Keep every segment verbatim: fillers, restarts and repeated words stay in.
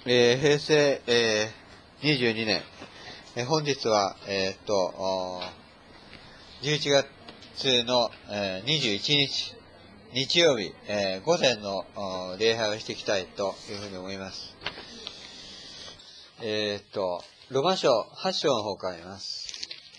えー、平成、えー、にじゅうにねん、えー、本日は、えー、っと、じゅういちがつの、えー、にじゅういちにち、日曜日、えー、午前の礼拝をしていきたいというふうに思います。えー、っと、ロマ書はち章の方から読みます。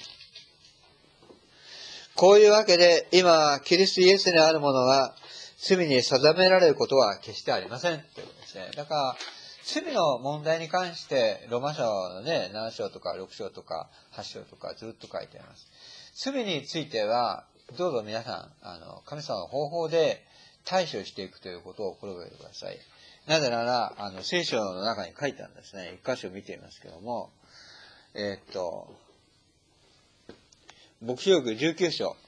こういうわけで、今、キリストイエスにあるものが、罪に定められることは決してありません。ということですね。だから、罪の問題に関して、ロマ書のね、なな章とかろく章とかはち章とかずっと書いてあります。罪については、どうぞ皆さん、あの、神様の方法で対処していくということを心がけてください。なぜなら、あの、聖書の中に書いてあるんですね。一箇所見ていますけども、えー、っと、黙示録じゅうきゅう章。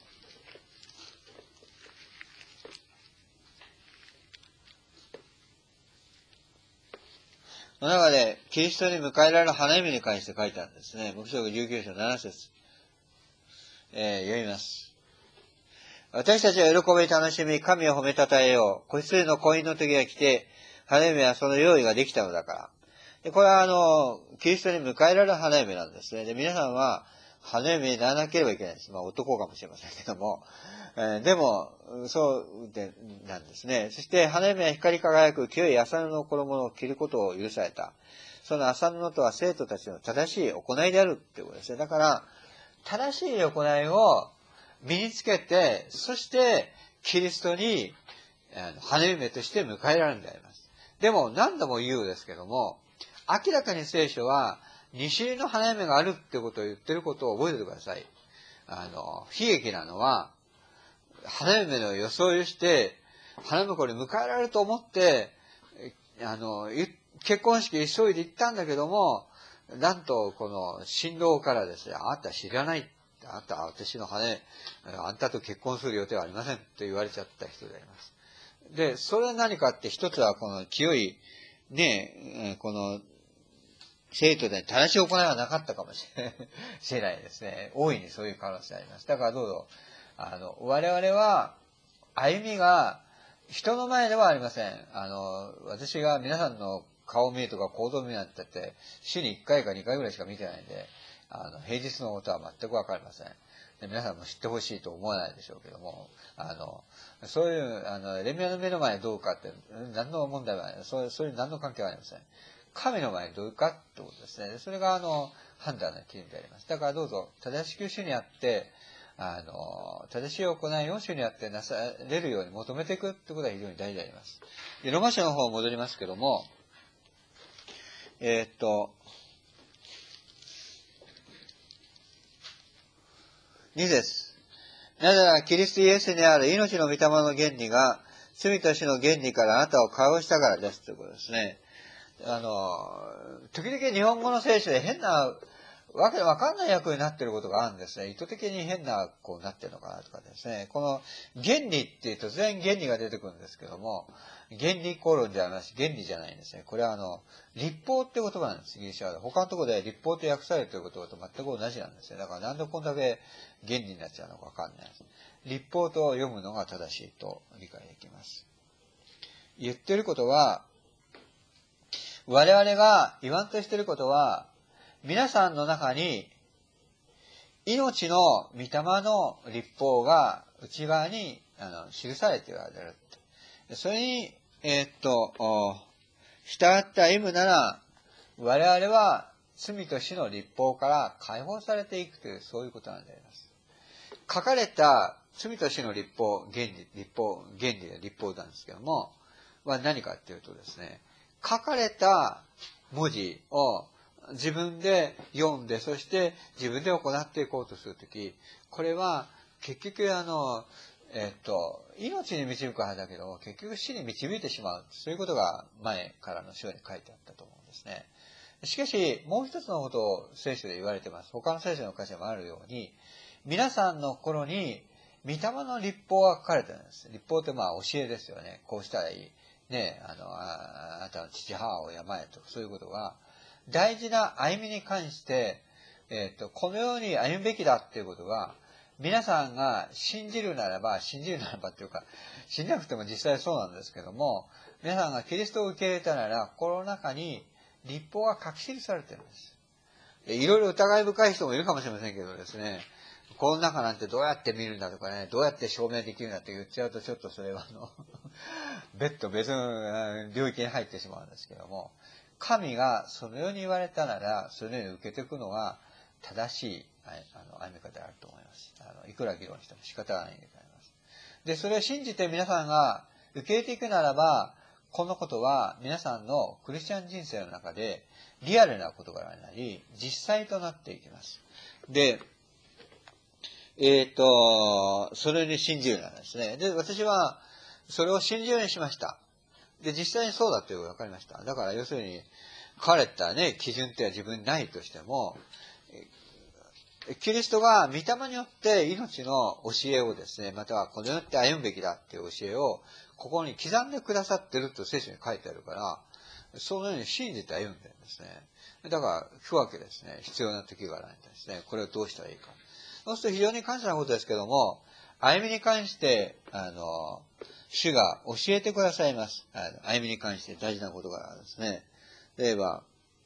の中で、キリストに迎えられる花嫁に関して書いてあるんですね。黙示録じゅうきゅう章なな節、えー、読みます。私たちは喜び楽しみ、神を褒めたたえよう。子羊の婚姻の時が来て、花嫁はその用意ができたのだから。でこれはあの、キリストに迎えられる花嫁なんですね。で、皆さんは、花嫁にならなければいけないです。まあ男かもしれませんけども。えー、でも、そうで、なんですね。そして、花嫁は光り輝く清い麻布の衣を着ることを許された。その麻布とは生徒たちの正しい行いであるっていうことですね。だから、正しい行いを身につけて、そして、キリストに、花嫁として迎えられるんであります。でも、何度も言うですけども、明らかに聖書は、西の花嫁があるってことを言ってることを覚えておいてください。あの、悲劇なのは、花嫁の装いをして、花婿に迎えられると思って、あの、結婚式急いで行ったんだけども、なんと、この、新郎からですね、あなた知らない。あなたは私の花、あんたと結婚する予定はありません。と言われちゃった人であります。で、それは何かって一つはこの清い、ね、この、生徒で正しい行いはなかったかもしれないですね。大いにそういう可能性あります。だからどうぞ、あの、我々は、歩みが、人の前ではありません。あの、私が皆さんの顔を見るとか行動を見るなんて言って、週にいっかいかにかいぐらいしか見てないんで、あの、平日のことは全くわかりません。で皆さんも知ってほしいと思わないでしょうけども、あの、そういう、あの、レミアの目の前どうかって、何の問題はない。それ、それに何の関係はありません。神の前にどうかってことですね。それが、あの、判断の基準であります。だからどうぞ、正しく主にあって、あの、正しい行いを主にあってなされるように求めていくってことが非常に大事であります。で、ロマ書の方戻りますけども、えー、っと、に節。なぜならキリストイエスにある命の御霊の原理が、罪と死の原理からあなたを解放したからですということですね。あの、時々日本語の聖書で変な、わけわかんない役になっていることがあるんですね。意図的に変な、こうなってるのかなとかですね。この原理って突然原理が出てくるんですけども、原理公論じゃなし、原理じゃないんですね。これはあの、立法って言葉なんです、ギリシャ語で。他のところで立法と訳されるということと全く同じなんですね。だからなんでこんだけ原理になっちゃうのかわかんないです。立法と読むのが正しいと理解できます。言ってることは、我々が言わんとしていることは、皆さんの中に、命の御霊の立法が内側にあの記されている。それに、えー、っと、従って歩むなら、我々は罪と死の立法から解放されていくという、そういうことなんであります。書かれた罪と死の立法、原理、立法、原理で立法なんですけども、は何かっていうとですね、書かれた文字を自分で読んで、そして自分で行っていこうとするとき、これは結局あの、えっと、命に導くはずだけど、結局死に導いてしまう。そういうことが前からの章に書いてあったと思うんですね。しかし、もう一つのことを聖書で言われています。他の聖書の箇所もあるように、皆さんの心に御霊の立法が書かれているんです。立法ってまあ教えですよね。こうしたらいい。ね、あの、あなたの父母を山へと、そういうことが、大事な歩みに関して、えっと、このように歩むべきだっていうことは、皆さんが信じるならば、信じるならばっていうか、信じなくても実際そうなんですけども、皆さんがキリストを受け入れたなら、心の中に律法が書き記されてるんです。いろいろ疑い深い人もいるかもしれませんけどですね、この中なんてどうやって見るんだとかね、どうやって証明できるんだって言っちゃうと、ちょっとそれはあの、別途別の領域に入ってしまうんですけども、神がそのように言われたなら、そのように受けていくのが正しいあの歩み方であると思います。あのいくら議論しても仕方がないんでございます。で、それを信じて皆さんが受け入れていくならば、このことは皆さんのクリスチャン人生の中でリアルな事柄になり、実際となっていきます。で、えっと、それに信じるなんですね。で、私はそれを信じるようにしました。で、実際にそうだということが分かりました。だから要するに、書かれたね、基準っては自分にないとしても、キリストが御霊によって命の教えをですね、またはこのようにって歩むべきだっていう教えを、ここに刻んでくださってると聖書に書いてあるから、そのように信じて歩んでるんですね。だから、区分けですね、必要な時があるんですね。これをどうしたらいいか。そうすると非常に感謝なことですけども、歩みに関して、あの、主が教えてくださいます。歩みに関して大事なことがですね。例えば、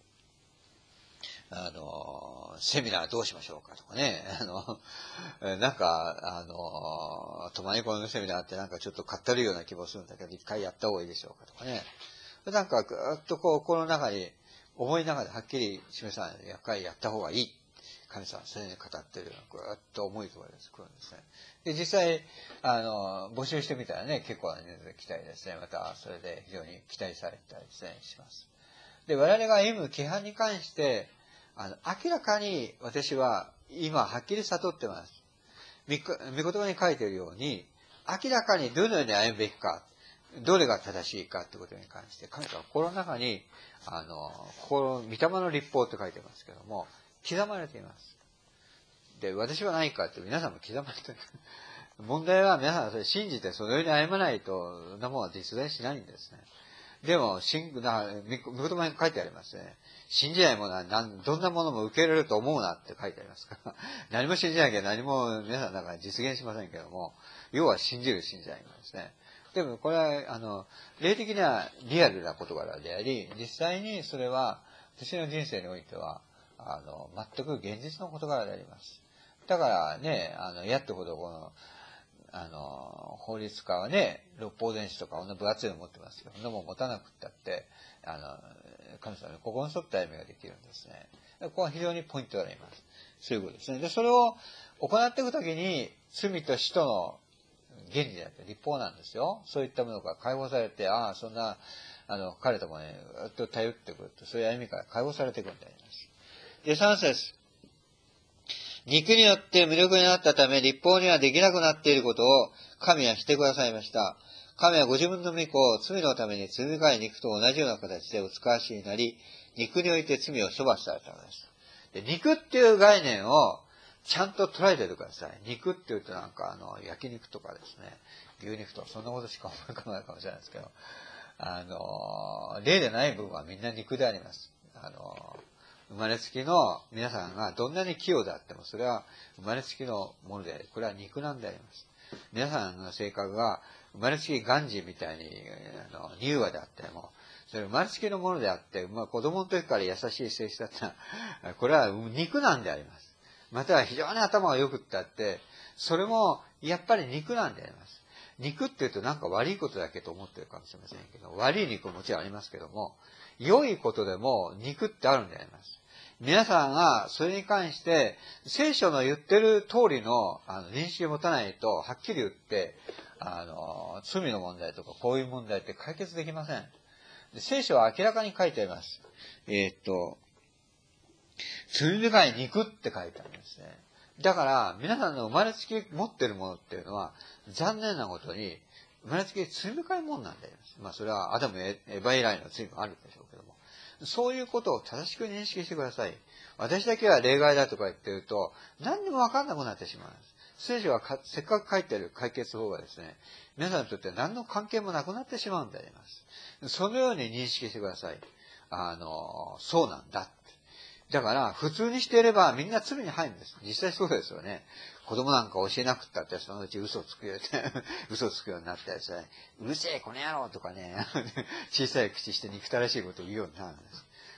あの、セミナーどうしましょうかとかね。あの、なんか、あの、泊まり込みのセミナーってなんかちょっとかったるような気もするんだけど、一回やった方がいいでしょうかとかね。なんか、ぐーっとこう、この中に、思いの中ではっきり示さないで、やっぱりやった方がいい。神様はそれに語ってるような、ぐーっと思いとかです来るんですね。で、実際、あの、募集してみたらね、結構な人数来たりですね、また、それで非常に期待されたりですね、します。で、我々が歩む規範に関して、あの、明らかに私は今はっきり悟ってます。御言葉に書いているように、明らかにどのように歩むべきか、どれが正しいかということに関して、神様は心の中に、あの、心、御霊の律法って書いてますけども、刻まれています。で、私は何かって皆さんも刻まれている。問題は皆さんそれ信じてそのように歩まないと、そんなものは実在しないんですね。でも、信、な、御言葉に書いてありますね。信じないものは何、どんなものも受け入れると思うなって書いてありますから。何も信じなきゃ何も皆さんの中で実現しませんけども、要は信じる信じないものですね。でもこれは、あの、霊的にはリアルな事柄であり、実際にそれは、私の人生においては、あの、全く現実の事柄であります。だからね、あの、やっとほどこの、あの、法律家はね、六法全書とか、こんな分厚いの持ってますけど、そんなもん持たなくったって、あの、神様にここに沿った歩みができるんですね。ここは非常にポイントがあります。そういうことですね。で、それを行っていくときに、罪と死との原理であって、立法なんですよ。そういったものが解放されて、ああ、そんな、あの、彼ともね、ずっと頼ってくると、そういう歩みから解放されていくんであります。で、さん節。肉によって無力になったため、立法にはできなくなっていることを神はしてくださいました。神はご自分の御子を罪のために罪深い肉と同じような形でお使わしになり、肉において罪を処罰されたのです。で、肉っていう概念をちゃんと捉えておいてください。肉って言うとなんかあの、焼肉とかですね、牛肉とかそんなことしか思い浮かばないかもしれないですけど、あの、例でない部分はみんな肉であります。あの、生まれつきの皆さんがどんなに器用であっても、それは生まれつきのものであり、これは肉なんであります。皆さんの性格が生まれつきガンジーみたいに、あの、柔和であっても、それ生まれつきのものであって、まあ子供の時から優しい性質だったら、これは肉なんであります。または非常に頭が良くってあって、それもやっぱり肉なんであります。肉って言うとなんか悪いことだけと思ってるかもしれませんけど、悪い肉ももちろんありますけども、良いことでも肉ってあるんであります。皆さんがそれに関して聖書の言ってる通りのあの認識を持たないと、はっきり言って、あの、罪の問題とかこういう問題って解決できません。で聖書は明らかに書いてあります。えー、っと、罪深い肉って書いてあるんですね。だから、皆さんの生まれつき持ってるものっていうのは、残念なことに、生まれつき罪深いもんなんであります。まあ、それはアダム、エヴァ以来の罪もあるでしょうけども。そういうことを正しく認識してください。私だけは例外だとか言ってると、何にもわかんなくなってしまうんです。聖書はかせっかく書いてある解決法がですね、皆さんにとって何の関係もなくなってしまうんであります。そのように認識してください。あの、そうなんだ。だから、普通にしていればみんな罪に入るんです。実際そうですよね。子供なんか教えなくったって、そのうち嘘をつくよって、嘘をつくようになったやつは、うるせえ、この野郎とかね、小さい口して憎たらしいことを言うようになるんです。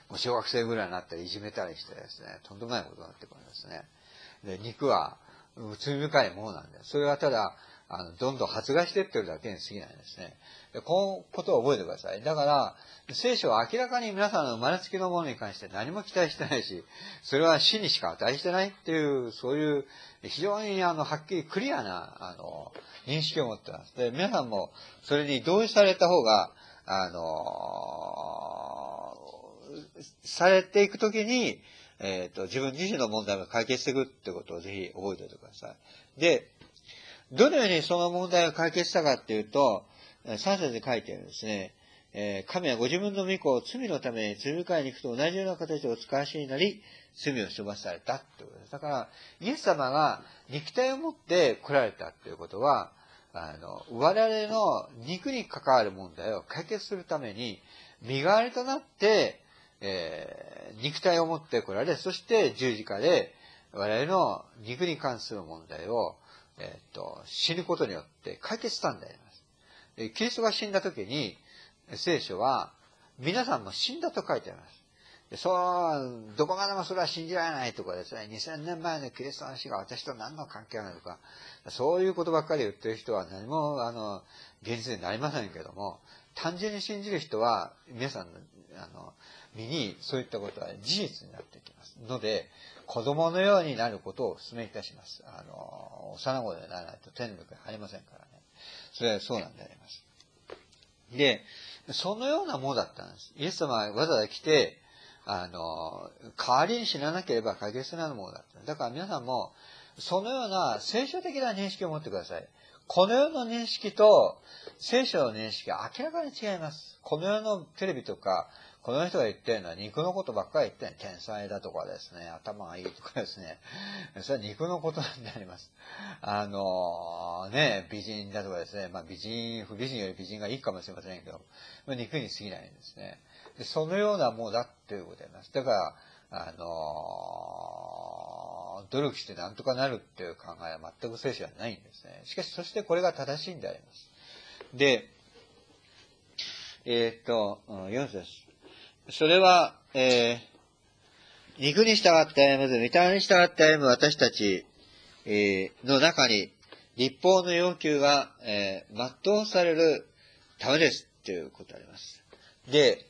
もう小学生ぐらいになったらいじめたりしてですね、とんでもないことになってくるんですね。で、肉は罪深いものなんで、それはただ、あの、どんどん発芽してってるだけに過ぎないんですね。で、このことを覚えてください。だから、聖書は明らかに皆さんの生まれつきのものに関して何も期待してないし、それは死にしか値してないっていう、そういう、非常にあの、はっきりクリアな、あの、認識を持ってます。で、皆さんもそれに同意された方が、あの、されていくときに、えっと、自分自身の問題が解決していくってことをぜひ覚えておいてください。で、どのようにその問題を解決したかっていうと、さん節で書いてあるんですね。えー、神はご自分の御子を罪のために罪深い肉と同じような形でお使わしになり、罪を処罰されたってことです。だから、イエス様が肉体を持って来られたっていうことは、あの、我々の肉に関わる問題を解決するために、身代わりとなって、えー、肉体を持って来られ、そして十字架で我々の肉に関する問題を、えっと、死ぬことによって解決したんであります。キリストが死んだ時に、聖書は、皆さんも死んだと書いてあります。そう、どこまでもそれは信じられないとかですね、にせんねんまえのキリストの死が私と何の関係がないとか、そういうことばっかり言ってる人は何も、あの、現実になりませんけども、単純に信じる人は、皆さんの、あの、身にそういったことは事実になってきますので、子供のようになることをお勧めいたします。あの、幼子でならないと天国に入りませんからね。それはそうなんであります。で、そのようなものだったんです。イエス様はわざわざ来て、あの、代わりに死ななければ解決せないものだった。だから皆さんも、そのような聖書的な認識を持ってください。この世の認識と聖書の認識は明らかに違います。この世のテレビとか、この人が言ってるのは肉のことばっかり言ってる。天才だとかですね、頭がいいとかですね。それは肉のことなんであります。あの、ね、美人だとかですね、まあ美人、不美人より美人がいいかもしれませんけど、まあ、肉に過ぎないんですね。でそのようなものだっていうことであります。だから、あの、努力してなんとかなるっていう考えは全く聖書はないんですね。しかし、そしてこれが正しいんであります。で、えー、っと、よん節。それは、えー、肉に従って歩むず、御霊に従って歩む私たち、えー、の中に、立法の要求が、えー、全うされるためですっていうことであります。で、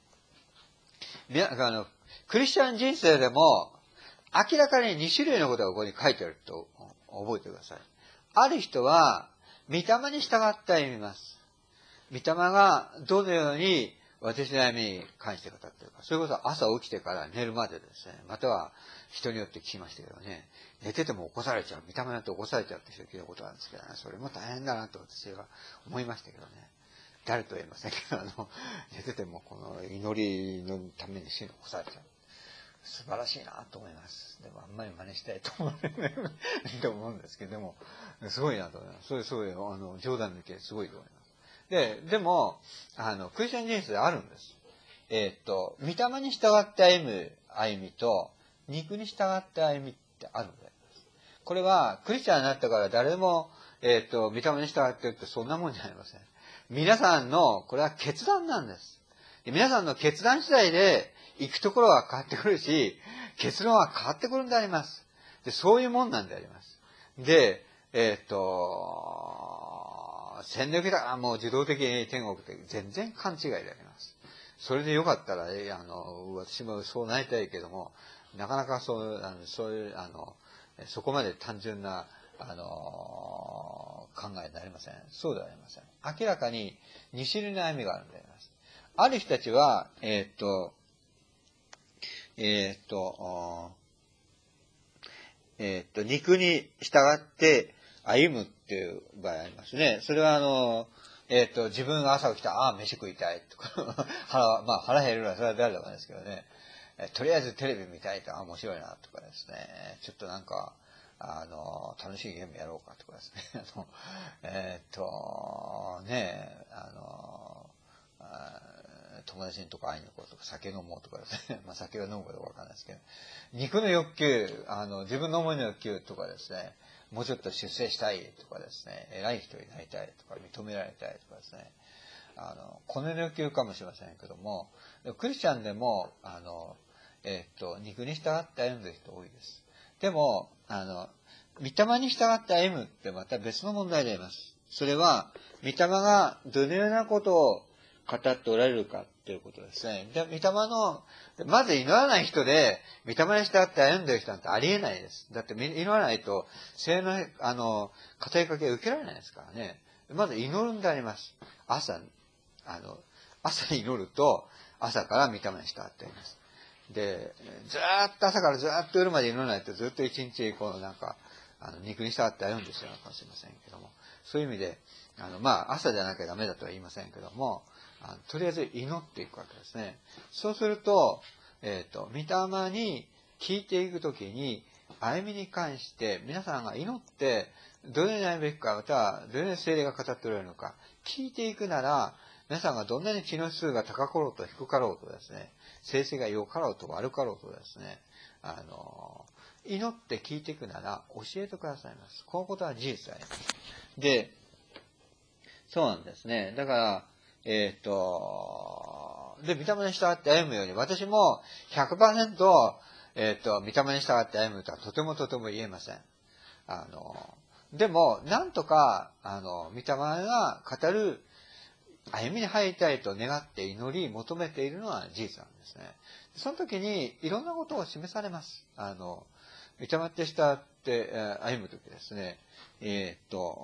あの、クリスチャン人生でも、明らかにに種類のことがここに書いてあると覚えてください。ある人は、御霊に従って歩みます。御霊がどのように私の歩みに関して語っているか。それこそ朝起きてから寝るまでですね。または人によって聞きましたけどね。寝てても起こされちゃう。御霊によって起こされちゃうって人聞いたことあるんですけどね。それも大変だなと私は思いましたけどね。誰とは言いませんけど、あの、寝ててもこの祈りのために死に起こされちゃう。素晴らしいなと思います。でもあんまり真似したいと思うと思うんですけど、でも、すごいなと思います。そういう、そういう、あの、冗談抜けすごいと思います。で、でも、あの、クリスチャン人生であるんです。えー、っと、御霊に従って歩む歩みと、肉に従って歩みってあるんです。これは、クリスチャンになったから誰でも、えー、っと、御霊に従ってるってそんなもんじゃありません。皆さんの、これは決断なんです。皆さんの決断次第で、行くところは変わってくるし、結論は変わってくるんであります。で、そういうもんなんであります。で、えー、っと、戦略だからもう自動的に天国って全然勘違いであります。それでよかったら、あの、私もそうなりたいけども、なかなかそう、あの、そういう、あの、そこまで単純な、あの、考えになりません。そうではありません。明らかにに種類の歩みがあるんであります。ある人たちは、えー、っと、えー、っと、えー、っと、肉に従って歩むっていう場合ありますね。それはあの、えー、っと、自分が朝起きたら、ああ、飯食いたいとか、腹、まあ腹減るのはそれは誰だかですけどね。えとりあえずテレビ見たいと、あ、面白いなとかですね。ちょっとなんか、あの、楽しいゲームやろうかとかですね。あのえー、っと、ねえ、あの、あ友達にとか会いに行こうとか、酒飲もうとかですね。まあ酒は飲むかどうかわかんないですけど。肉の欲求、あの、自分の思いの欲求とかですね。もうちょっと出世したいとかですね。偉い人になりたいとか、認められたいとかですね。 あの、骨の欲求かもしれませんけども、クリスチャンでも、あの、えっと、肉に従って歩んでる人多いです。でも、あの、御霊に従って歩むってまた別の問題であります。それは、御霊がどのようなことを語っておられるかっていうことですね。で、御霊の、まず祈らない人で、御霊に従って歩んでる人なんてありえないです。だって祈らないと、聖の、あの、語りかけ受けられないですからね。まず祈るんであります。朝、あの、朝に祈ると、朝から御霊に従ってあります。で、ずーっと朝からずーっと夜まで祈らないとずっと一日、このなんか、あの、肉に従って歩んでしまうかもしれませんけども、そういう意味で、あの、まあ、朝じゃなきゃダメだとは言いませんけども、あのとりあえず祈っていくわけですね。そうすると、えっと、御霊に聞いていくときに、歩みに関して、皆さんが祈って、どのように歩むべきか、または、どのように聖霊が語っておられるのか、聞いていくなら、皆さんがどんなに知の指数が高かろうと低かろうとですね、成績が良かろうと悪かろうとですね、あの、祈って聞いていくなら教えてくださいます。このことは事実であります。で、そうなんですね。だから、えっと、で、御霊に従って歩むように、私も ひゃくパーセント、えっと、御霊に従って歩むとはとてもとても言えません。あの、でも、なんとか、あの、御霊が語る歩みに入りたいと願って祈り求めているのは事実なんですね。その時にいろんなことを示されます。あの、御霊って従って歩む時ですね。えー、っ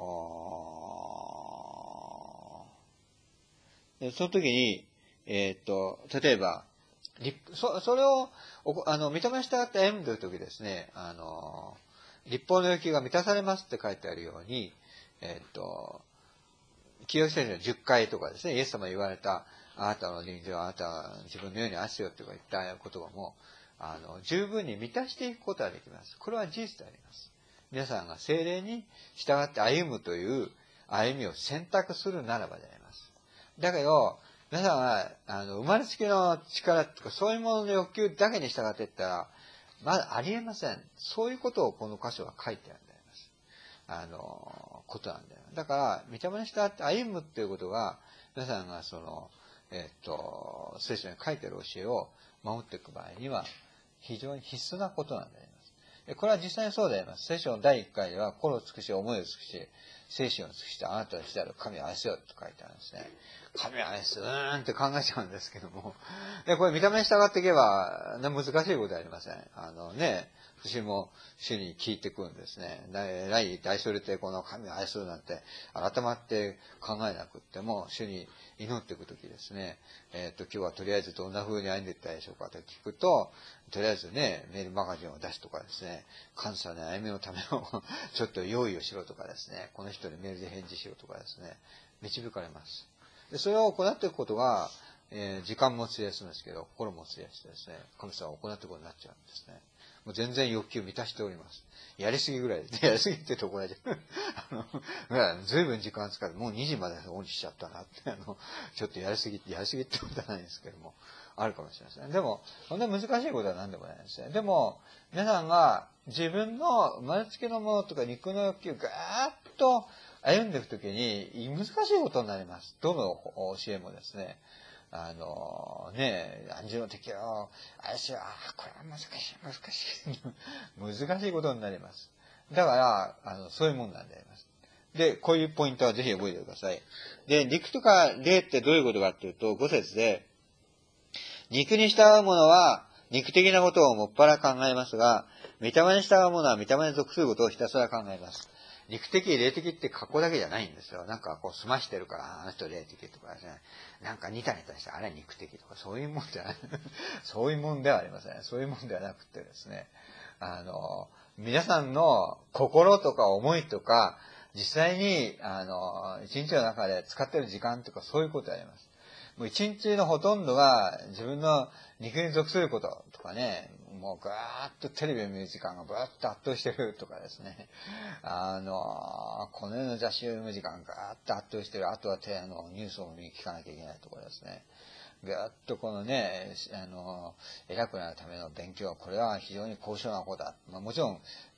と、その時に、えー、っと、例えば、そそれを、あの、御霊に従って歩んでいる時ですね、あの、立法の要求が満たされますって書いてあるように、えー、っと、清聖書のじゅっかいとかですね、イエス様言われた、あなたの臨場はあなたは自分のように愛せよとか言った言葉も、あの、十分に満たしていくことができます。これは事実であります。皆さんが聖霊に従って歩むという歩みを選択するならばであります。だけど、皆さんは、あの、生まれつきの力とか、そういうものの欲求だけに従っていったら、まだありえません。そういうことをこの箇所は書いてあるんであります。あの、ことなんだよ。だから、御霊に従って歩むっていうことが、皆さんがその、えっと、聖書に書いてある教えを守っていく場合には、非常に必須なことなんであります。これは実際にそうであります。聖書のだいいっかいでは、心を尽くし、思いを尽くし、精神を尽くして、あなたのしてある神を愛せよと書いてあるんですね。神を愛す、うーんって考えちゃうんですけども。で、これ見た目に従っていけば、ね、難しいことではありません。あのね、私も主に聞いてくるんですね。来、大それてこの神を愛するなんて、改まって考えなくっても、主に祈っていくときですね、えっと、今日はとりあえずどんな風に歩んでいったらいいでしょうかと聞くと、とりあえずね、メールマガジンを出すとかですね、感謝の歩みのためのちょっと用意をしろとかですね、この人にメールで返事しろとかですね、導かれます。でそれを行っていくことが、えー、時間も費やすんですけど、心も費やしてですね、神様を行っていくことになっちゃうんですね。もう全然欲求満たしております。やりすぎぐらいです。やりすぎってところで。あの、ずいぶん時間使って、もうにじまでオンしちゃったなって、あの、ちょっとやりすぎ、やりすぎってことはないんですけども、あるかもしれません。でも、そんな難しいことは何でもないですね。でも、皆さんが自分の生まれつきのものとか肉の欲求をガーッと歩んでいくときに難しいことになります。どの教えもですね。あのね、暗示の敵を愛しよう。ああ、これは難しい、難しい。難しいことになります。だから、あの、そういうもんなんであります。で、こういうポイントはぜひ覚えてください。で、肉とか霊ってどういうことかっていうと、ご節で、肉に従う者は肉的なことをもっぱら考えますが、御霊に従う者は御霊に属することをひたすら考えます。肉的、霊的って格好だけじゃないんですよ。なんかこう済ましてるから、あの人霊的とかですね。なんかニタニタして、あれは肉的とか、そういうもんじゃない。そういうもんではありません。そういうもんではなくてですね。あの、皆さんの心とか思いとか、実際に、あの、一日の中で使ってる時間とか、そういうことであります。もう一日のほとんどが自分の肉に属することとかね、もうガーッとテレビを見る時間がバーッと圧倒してるとかですね、あの、この世の雑誌を読む時間がガーッと圧倒してる、あとはあのニュースを見に聞かなきゃいけないところですね。ガーッとこのね、あの、偉くなるための勉強、これは非常に高尚なことだ。まあ、もちろん、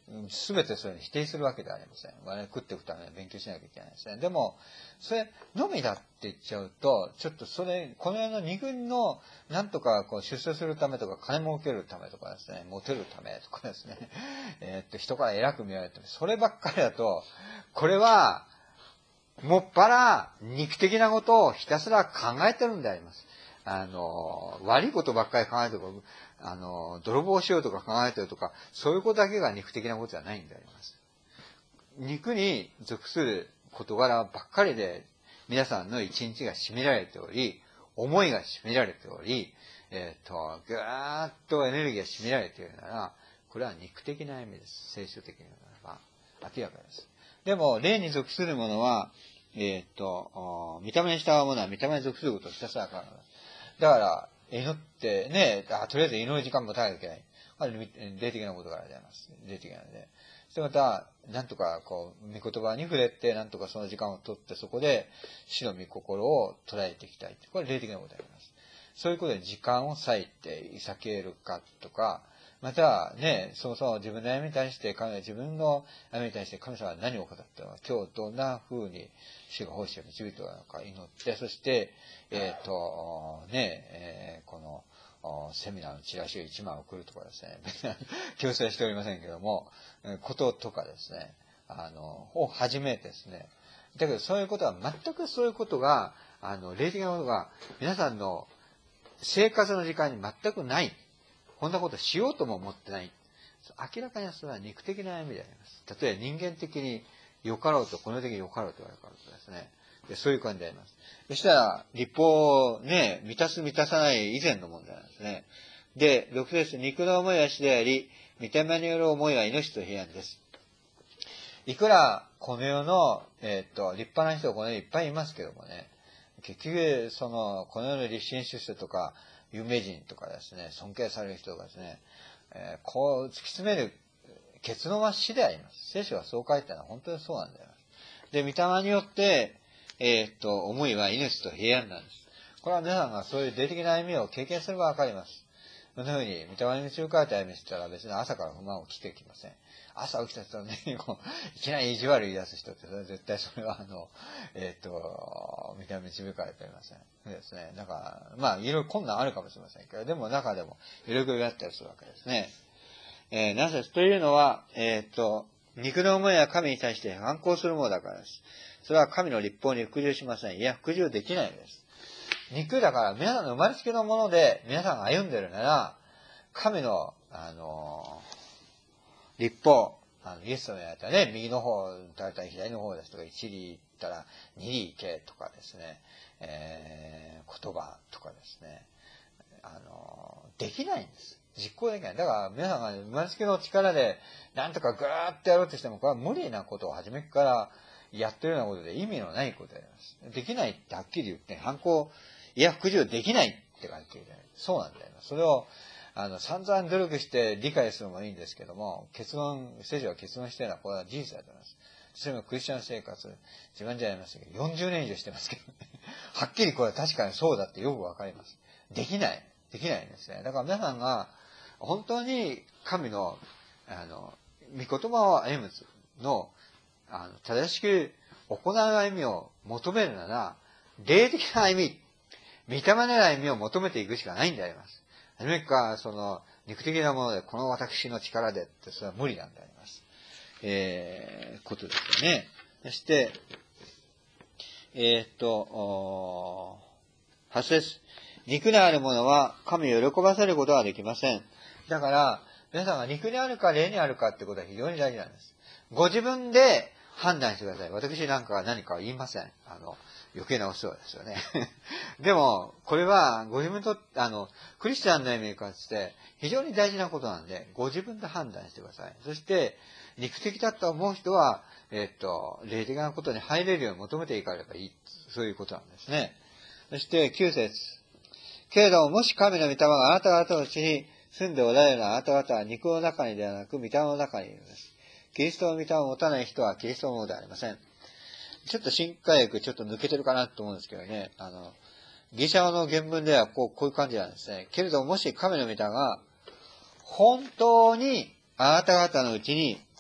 すべてそれに否定するわけではありません。我々食っていくために勉強しなきゃいけないですね。でも、それのみだって言っちゃうと、ちょっとそれ、この世の二軍の、なんとかこう出世するためとか、金儲けるためとかですね、モテるためとかですね、えー、っと、人から偉く見られるため、そればっかりだと、これは、もっぱら肉的なことをひたすら考えてるんであります。あの、悪いことばっかり考えてるとか、あの、泥棒しようとか考えてるとか、そういうことだけが肉的なことじゃないんであります。肉に属する事柄ばっかりで、皆さんの一日が占められており、思いが占められており、えっと、ぐーっとエネルギーが占められているなら、これは肉的な意味です。聖書的にならば、明らかです。でも、霊に属するものは、えっと、見た目に従うものは見た目に属することをひたすら考えます。だから、祈ってね、あ、とりあえず祈る時間もたなきゃいけない。あれ、霊的なことからであります。霊的なので。そしてまた、なんとか、こう、御言葉に触れて、なんとかその時間を取って、そこで、主の御心を捉えていきたい。これ、霊的なことであります。そういうことで時間を割いて避けるかとか、また、ね、そもそも自分の悩みに対して、神は自分の悩みに対して神様は何を語ったのか、今日どんな風に主が奉仕を導いておられるのか祈って、そして、えっと、ね、えー、この、セミナーのチラシをいちまい送るとかですね、強制はしておりませんけども、こととかですね、あの、を始めですね。だけどそういうことは、全くそういうことが、あの、霊的なことが、皆さんの生活の時間に全くない。こんなことしようとも思ってない。明らかにそれは肉的な意味であります。例えば人間的によかろうと、この的によかろうと言われるからですね。でそういう感じであります。そしたら、立法をね、満たす満たさない以前の問題なんですね。で、ろく節、肉の思いは死であり、御霊による思いは命と平安です。いくら、この世の、えー、っと、立派な人がこの世にいっぱいいますけどもね、結局、その、この世の立身出世とか、有名人とかですね、尊敬される人がですね、えー、こう突き詰める結論は死であります。聖書がそう書いてあるのは本当にそうなんだよ。で、御霊によって、えー、っと、思いは命と平安なんです。これは皆さんがそういう霊的な歩みを経験すればわかります。そのように、御霊に導かれた歩みしたら別に朝から不満を来てきません。朝起きた人ね、こういきなり意地悪言い出す人って、それ絶対それはあの、えっ、ー、と、御霊に導かれておりません。ですね。だから、まあ、いろいろ困難あるかもしれませんけど、でも中でも、いろいろやったりするわけですね。えー、なぜというのは、えっ、ー、と、肉の思いは神に対して反抗するものだからです。それは神の立法に服従しません。いや、服従できないです。肉だから、皆さんの生まれつきのもので、皆さんが歩んでるなら、神の、あのー、立法、あのイエスのやったらね、右の方、だいたい左の方ですとか、一里行ったら二里行けとかですね、えー、言葉とかですね、あのー、できないんです。実行できない。だから皆さんが生まれつきの力で、なんとかぐーっとやろうとしても、これは無理なことを初めからやってるようなことで意味のないことであります。できないってはっきり言って、反抗、いや、服従できないって書いてるじゃない。そうなんだよ。それを、あの、散々努力して理解するのもいいんですけども、結論、聖書が結論しているのは、これは事実だと思います。それもクリスチャン生活、自分じゃありましたけど、よんじゅうねん以上してますけどね。はっきりこれは確かにそうだってよくわかります。できない。できないんですね。だから皆さんが、本当に神の、あの、御言葉を歩むの、あの、正しく行う歩みを求めるなら、霊的な歩み、御霊なる歩みを求めていくしかないんであります。はじめから、その、肉的なもので、この私の力でって、それは無理なんであります。えー、ことですよね。そして、えー、っと、はち節。肉にあるものは神を喜ばせることはできません。だから、皆さんが肉にあるか霊にあるかってことは非常に大事なんです。ご自分で判断してください。私なんかは何かは言いません。あの、余計なお世話ですよね。でも、これはご自分と、あの、クリスチャンの意味に関して非常に大事なことなんで、ご自分で判断してください。そして、肉的だと思う人は、えっと、霊的なことに入れるように求めていかればいい。そういうことなんですね。そして、きゅう節。けれども、もし神の御霊があなた方のうちに住んでおられるのは、あなた方は肉の中にではなく、御霊の中にいるのです。キリストの御霊を持たない人はキリストのものではありません。ちょっと新海訳ちょっと抜けてるかなと思うんですけどね。あの、ギリシャ語の原文ではこう、こういう感じなんですね。けれども、もし神の御霊が本当にあなた方のうちに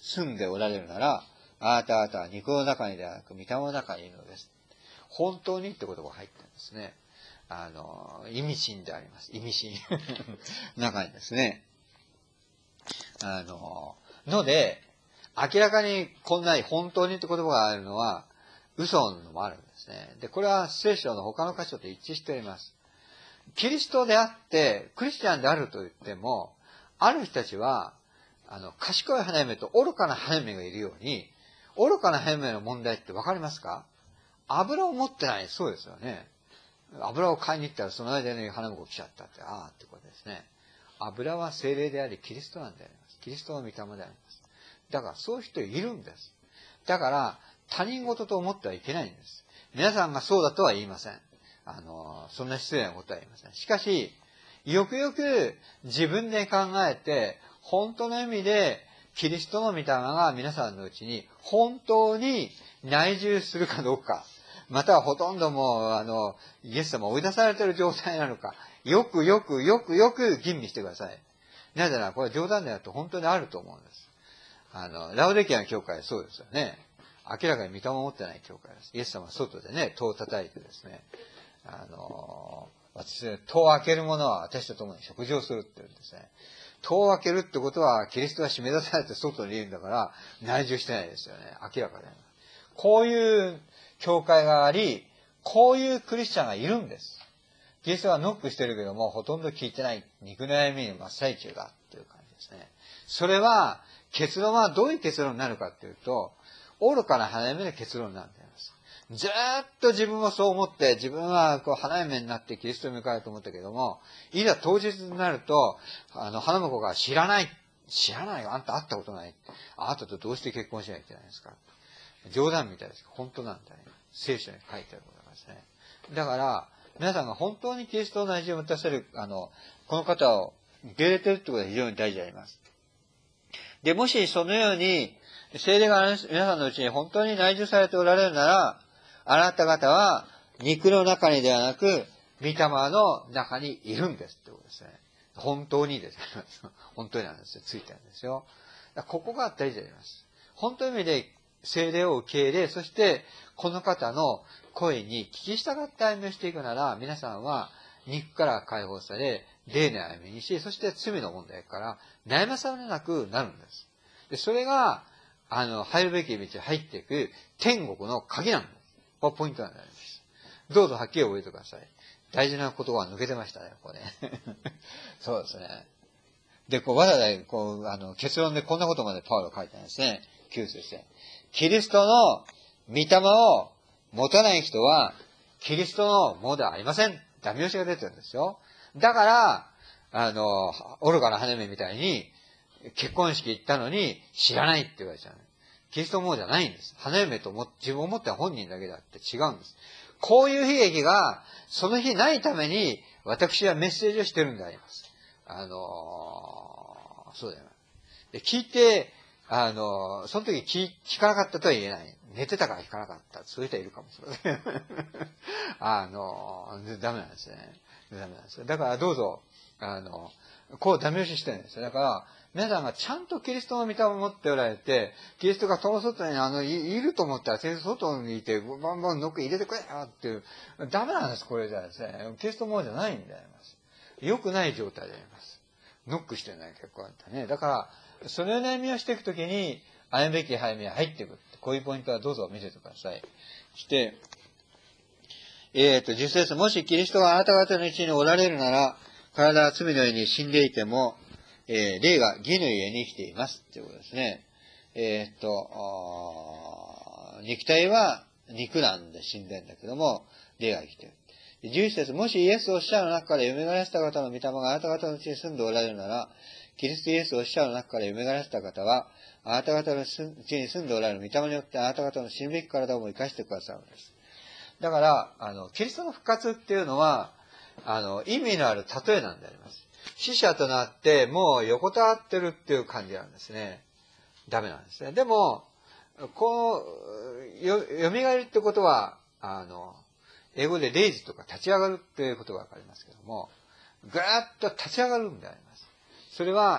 住んでおられるなら、あなた方は肉の中にではなく、御霊の中にいるのです。本当にって言葉が入ってるんですね。あの、意味深であります。意味深。中にですね。あの、ので、明らかにこんなに本当にって言葉があるのは、嘘のもあるんですね。で、これは聖書の他の箇所と一致しています。キリストであって、クリスチャンであると言っても、ある人たちは、あの、賢い花嫁と愚かな花嫁がいるように、愚かな花嫁の問題ってわかりますか？油を持ってない。そうですよね。油を買いに行ったらその間に花婿来ちゃったって、ああってことですね。油は聖霊であり、キリストなんであります。キリストの御霊であります。だからそういう人いるんです。だから、他人事と思ってはいけないんです。皆さんがそうだとは言いません。あの、そんな失礼なことは言いません。しかし、よくよく自分で考えて、本当の意味で、キリストの御霊が皆さんのうちに本当に内住するかどうか、またはほとんどもう、あの、イエス様を追い出されている状態なのか、よくよくよくよく吟味してください。なぜなら、これは冗談でなくて本当にあると思うんです。あの、ラオデキアの教会はそうですよね。明らかに御霊を持ってない教会です。イエス様は外でね、戸を叩いてですね、あの、私、戸を開ける者は私と共に食事をするって言うんですね。戸を開けるってことは、キリストが締め出されて外にいるんだから、内住してないですよね。明らかで。こういう教会があり、こういうクリスチャンがいるんです。キリストはノックしてるけども、ほとんど聞いてない。肉の歩みの真っ最中だっていう感じですね。それは、結論はどういう結論になるかっていうと、愚かな花嫁の結論になるんです。ずーっと自分もそう思って、自分はこう花嫁になってキリストに迎えようと思ったけども、いざ当日になると、あの、花婿が知らない。知らないよ。あんた会ったことない。あなたとどうして結婚しなきゃいけないんですか。冗談みたいですけど、本当なんだね。聖書に書いてあることなんですね。だから、皆さんが本当にキリストの内住を持たせる、あの、この方を受け入れてるってことが非常に大事であります。で、もしそのように、聖霊が皆さんのうちに本当に内住されておられるなら、あなた方は肉の中にではなく、御霊の中にいるんですってことですね。本当にです。本当になんですよ。ついてるんですよ。ここが大事であります。本当の意味で聖霊を受け入れ、そしてこの方の声に聞き従って歩みをしていくなら、皆さんは肉から解放され、霊の歩みにし、そして罪の問題から悩まされなくなるんです。で、それが、あの、入るべき道に入っていく天国の鍵なんです。これポイントになります。どうぞはっきり覚えてください。大事な言葉は抜けてましたね、ここね。そうですね。で、こう、わざわざ、こう、あの、結論でこんなことまでパウロ書いてあるんですね。きゅう節で。キリストの御霊を持たない人は、キリストのものではありません。ダメ押しが出てるんですよ。だから、あの、愚かな花嫁みたいに、結婚式行ったのに知らないって言われちゃう。キリストのものじゃないんです。花嫁とも自分を思った本人だけだって違うんです。こういう悲劇が、その日ないために、私はメッセージをしてるんであります。あのー、そうだよ。で、聞いて、あのー、その時聞、聞かなかったとは言えない。寝てたから聞かなかった。そういう人はいるかもしれない。あのー、ダメなんですね。ダメなんですよ。だからどうぞ、あの、こうダメ押ししてるんですよ。だから、皆さんがちゃんとキリストの御霊を持っておられて、キリストが戸の外にあの、い, いると思ったら、先生外にいて、バンバンノック入れてくれよっていう、ダメなんです、これじゃですね。キリストものじゃないんであります。良くない状態であります。ノックしてない結構あったね。だから、そのような歩みをしていくときに、歩むべき歩みは入っていく。こういうポイントはどうぞ見せてください。そして、えっと、じゅっ節、もしキリストがあなた方のうちにおられるなら、体は罪の上に死んでいても、えー、霊が義の家に生きています。ということですね。えっと、肉体は肉なんで死んでんだけども、霊が生きている。じゅういち節、もしイエスを死者の中から蘇らせた方の御霊があなた方のうちに住んでおられるなら、キリストイエスを死者の中から蘇らせた方は、あなた方のうちに住んでおられる御霊によってあなた方の死ぬべき体をも生かしてくださるのです。だから、あの、キリストの復活っていうのは、あの、意味のある例えなんであります。死者となって、もう横たわってるっていう感じなんですね。ダメなんですね。でも、この、よ、蘇るってことは、あの、英語でレイズとか立ち上がるっていうことがわかりますけども、ぐーっと立ち上がるんであります。それは、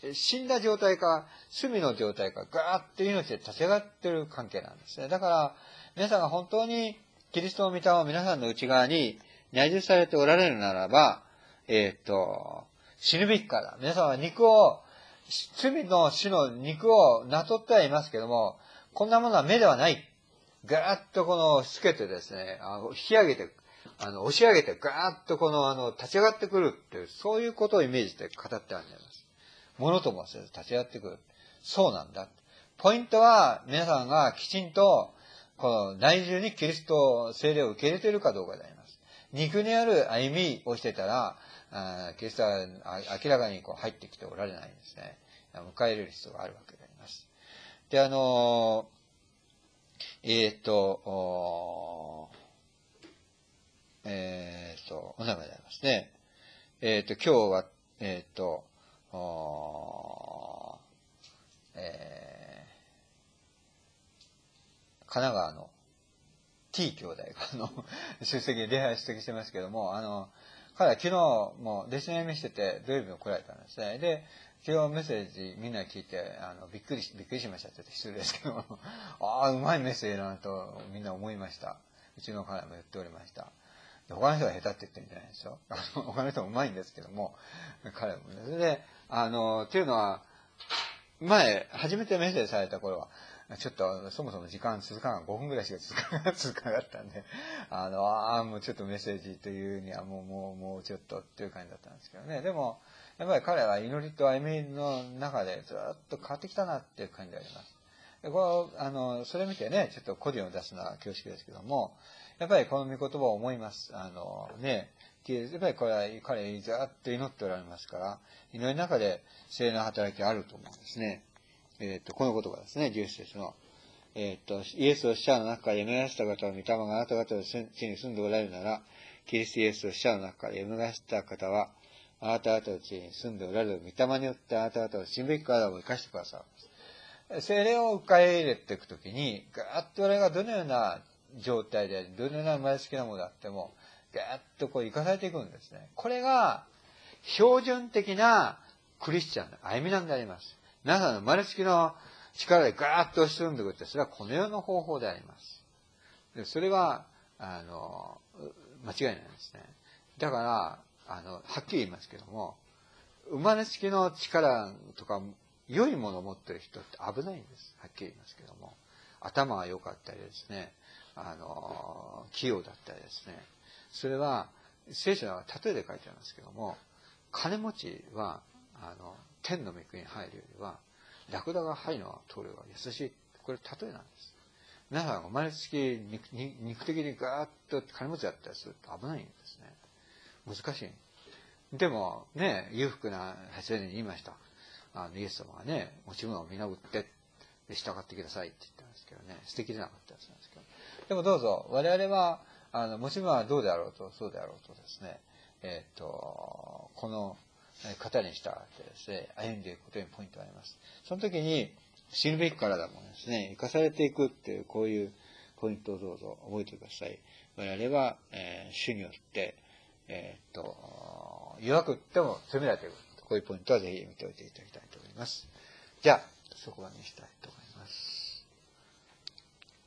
死んだ状態か、罪の状態か、ガーッと命で立ち上がってる関係なんですね。だから、皆さんが本当にキリストの御霊を皆さんの内側に内住されておられるならば、えっと、死ぬべきから。皆さんは肉を、罪の死の肉をなとってはいますけども、こんなものは目ではない。ガーッとこの、つけてですね、あの引き上げて、あの、押し上げて、ガーッとこの、あの、立ち上がってくるっていう、そういうことをイメージして語ってあるんです。ものともせず立ち上がってくる。そうなんだ。ポイントは、皆さんがきちんと、この内住にキリスト聖霊を受け入れているかどうかであります。肉にある歩みをしてたら、あキリストは明らかにこう入ってきておられないんですね。迎え入れる必要があるわけであります。で、あの、えっ、ー、と、えっ、ー、と、お名前でありますね。えっ、ー、と、今日は、えっ、と、えー、神奈川の T 兄弟があの出席、礼拝出席してますけども、あの、彼は昨日も弟子の読みしてて土曜日も来られたんですね。で、今日メッセージみんな聞いて、あの、びっくりし、びっくりしましたって言って失礼ですけど、ああ、うまいメッセージだなとみんな思いました。うちの彼も言っておりました。他の人が下手って言ってるんじゃないですよ。他の人もうまいんですけども、彼もね。それで、あの、っていうのは、前、初めてメッセージされた頃は、ちょっと、そもそも時間続かなかった、ごふんぐらいしか続かなかったんで、あの、ああ、もうちょっとメッセージというにはもう、もう、もうちょっとっていう感じだったんですけどね。でも、やっぱり彼は祈りと歩みの中でずっと変わってきたなっていう感じであります。でこうあのそれ見てね、ちょっとコディを出すのは恐縮ですけども、やっぱりこの御言葉を思います。あのね、やっぱりこれは彼ずっと祈っておられますから、祈りの中で聖霊の働きがあると思うんですね。えっ、ー、と、この言葉ですね、じゅういち節の。えっ、ー、と、イエスを死者の中から蘇らせた方は、御霊があなた方の地に住んでおられるなら、キリストイエスを死者の中から蘇らせた方は、あなた方の地に住んでおられる御霊によってあなた方の死ぬべき体を生かしてください。聖霊を受け入れていくときに、ガーッと俺がどのような状態で、どのような生まれつきなものであっても、ガーッとこう生かされていくんですね。これが、標準的なクリスチャンの歩みなんであります。皆さんの生まれつきの力でガーッと押し込んでくるって、それはこの世の方法であります。でそれは、あの、間違いないですね。だから、あの、はっきり言いますけども、生まれつきの力とか、良いものを持っている人って危ないんです。はっきり言いますけども。頭が良かったりですね、あの、器用だったりですね。それは、聖書は例えで書いてありますけども、金持ちは、あの、天の御国に入るよりは、ラクダが入るのは通るが優しい。これ例えなんです。皆さんが生まれつき肉、肉的にガーッと金持ちだったりすると危ないんですね。難しい。でも、ね、裕福なはちねんに言いました。あの、イエス様がね、持ち物を皆売って、従ってくださいって言ったんですけどね、捨てきれなかったやつなんですけど。でもどうぞ、我々は、あの、持ち物はどうであろうと、そうであろうとですね、えっと、この方に従ってですね、歩んでいくことにポイントがあります。その時に、死ぬべき体もですね、生かされていくっていう、こういうポイントをどうぞ覚えてください。我々は、えー、主によって、えー、っと、弱くっても責められていく。こういうポイントはぜひ見ておいていただきたいと思います。じゃあ、そこまでにしたいと思います。